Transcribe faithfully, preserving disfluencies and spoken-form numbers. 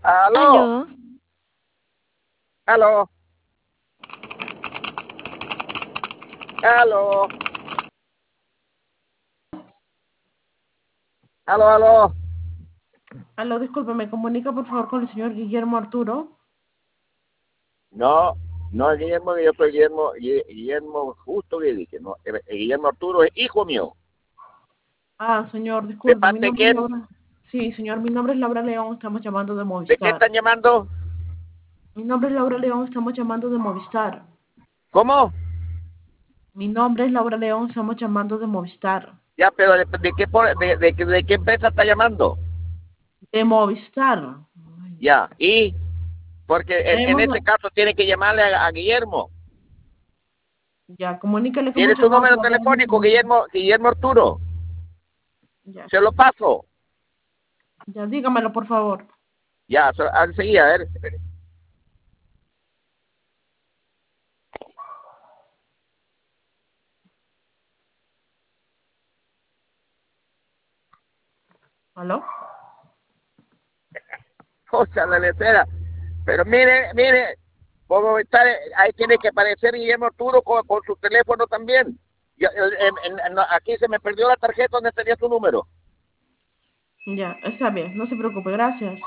Aló, Aló, aló, aló, aló, aló. Aló, disculpe, ¿me comunica por favor con el señor Guillermo Arturo? No, no es Guillermo, yo soy Guillermo, Gui- Guillermo Justo que dije, no, eh, eh, Guillermo Arturo es hijo mío. Ah, señor, ¿De disculpe, mi parte de nombre es quién? Laura. Sí, señor, mi nombre es Laura León, estamos llamando de ¿De qué Movistar. están llamando? Mi nombre es Laura León, estamos llamando de Movistar. ¿Cómo? Mi nombre es Laura León, estamos llamando de Movistar. Ya, pero ¿de, de qué, por- de, de, qué- de qué empresa está llamando? De Movistar. Ay, Ya, y porque en, en hemos, este caso tiene que llamarle a, a Guillermo. ya, comuníquele que ¿Tiene hemos su llamado número para darle telefónico, información. Guillermo, Guillermo Arturo? Ya, Se lo paso. ya, dígamelo, por favor. Ya, so- ah, enseguida, a ver. Espere. ¿Aló? Cosa la lecera. Pero mire, mire, como está, ahí tiene que aparecer Guillermo Arturo con, con su teléfono también. Ya, en- en- en- aquí se me perdió la tarjeta donde tenía su número. Ya, está bien, no se preocupe, gracias.